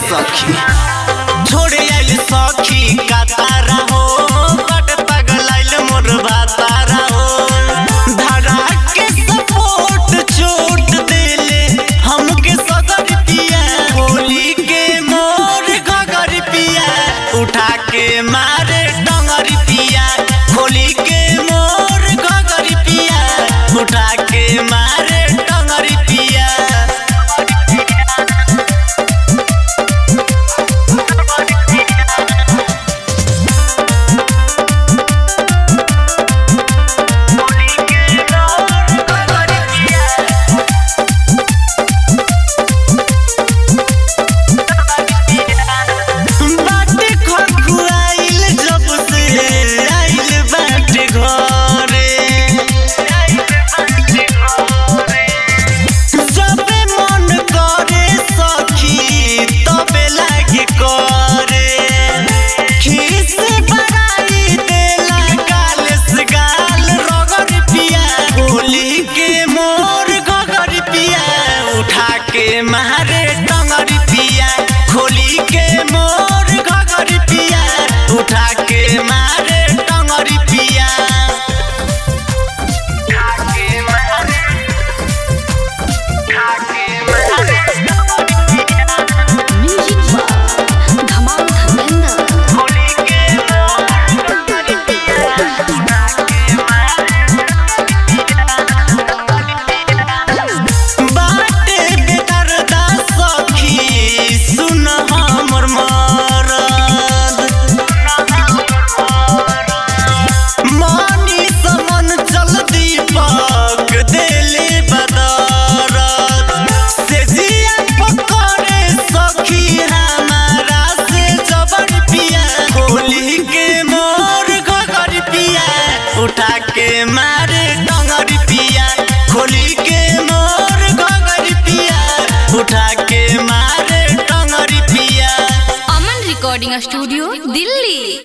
सखी छोड़े आइल सखी का तारा हो बट पगलाइल मोर भातारा हो धरा के सपोर्ट छोट देले हमके सगर पिया होली के मोर गगर पिया उठा के मारे डंगर पिया होली के मोर गगर पिया उठा के मारे डंगर पिया के मारे डंगर पिया होली के मोर गगर पिया उठा के मारे डंगर पिया उठा के मारे डंगर पिया होली के मोर गगर पिया उठा के मारे डंगर पिया। Aman recording studio Delhi.